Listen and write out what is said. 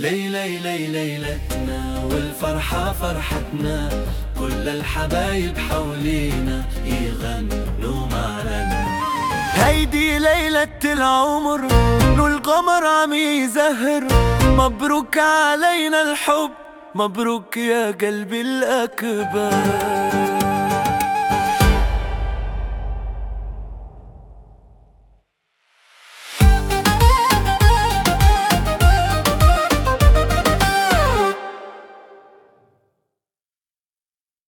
ليلتنا والفرحة فرحتنا، كل الحبايب حولينا يغنوا معنا. هيدي ليلة العمر والقمر عم يزهر، مبروك علينا الحب، مبروك يا قلبي الأكبر.